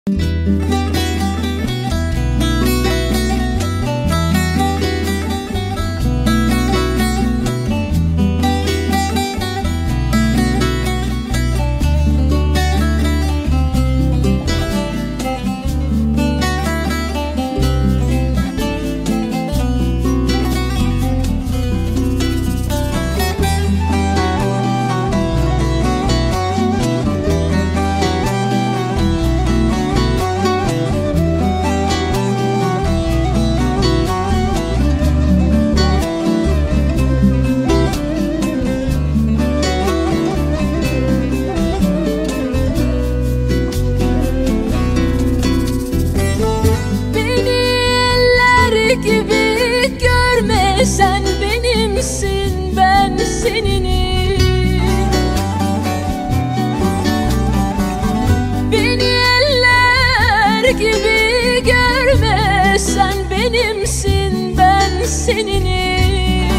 gibi görme, sen benimsin, ben seninim. Beni eller gibi görme, sen benimsin, ben seninim.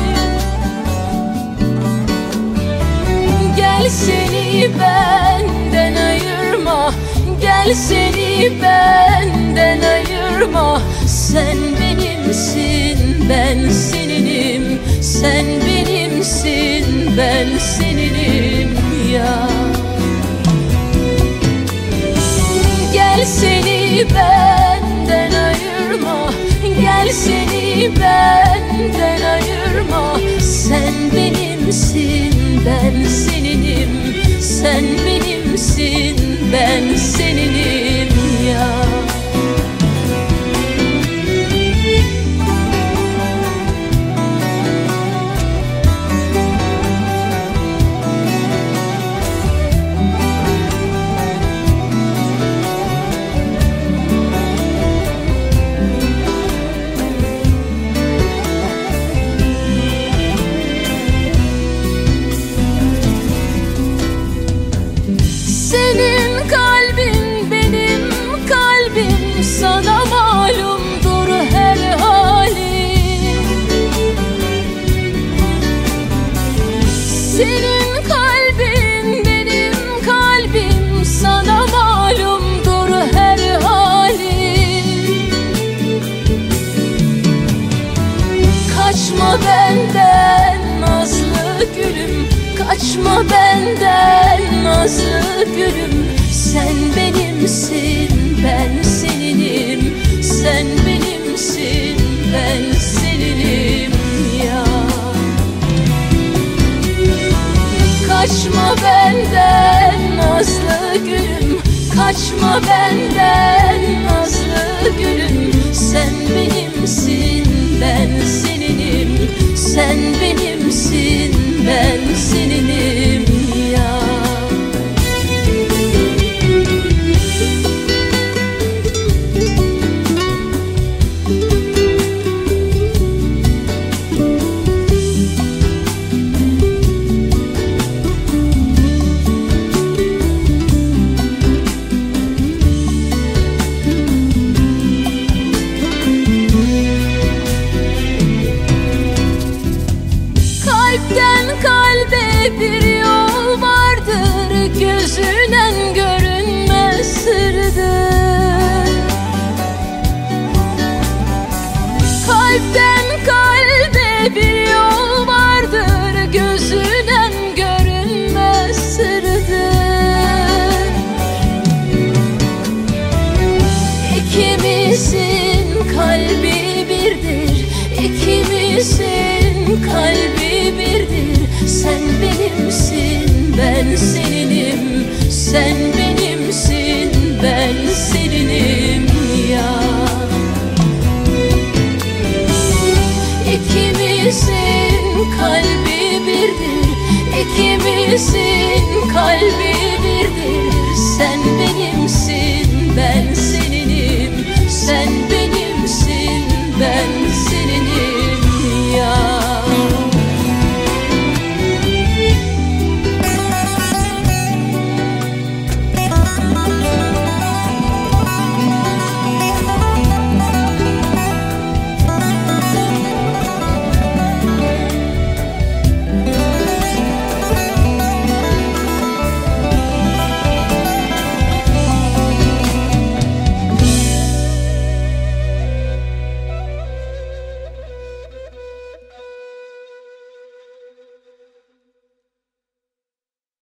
Gel seni benden ayırma, gel seni benden ayırma. Sen benimsin, ben seninim. Sen benimsin, ben seninim ya. Gel seni benden ayırma, gel seni benden ayırma. Sen benimsin, ben seninim. Sen benimsin, ben seninim ya. Senin kalbin benim kalbim, sana malumdur her halim. Senin kalbin benim kalbim, sana malumdur her halim. Kaçma benden nazlı gülüm, kaçma benden nazlı gülüm. Sen benimsin, ben seninim. Sen benimsin, ben seninim ya. Kaçma benden nazlı gülüm, kaçma benden nazlı gülüm. Sen benimsin, ben seninim. Sen benimsin, ben seninim ya. Kalpten kalbe bir yol vardır, gözünen görünmez sırdır. Kalpten kalbe bir yol vardır, gözünen görünmez sırdır. İkimizin kalbi birdir, ikimizin kalbi birdir. Sen benimsin, ben seninim. Sen benimsin, ben seninim ya. İkimizin kalbi birdir, ikimizin kalbi birdir. Sen benimsin,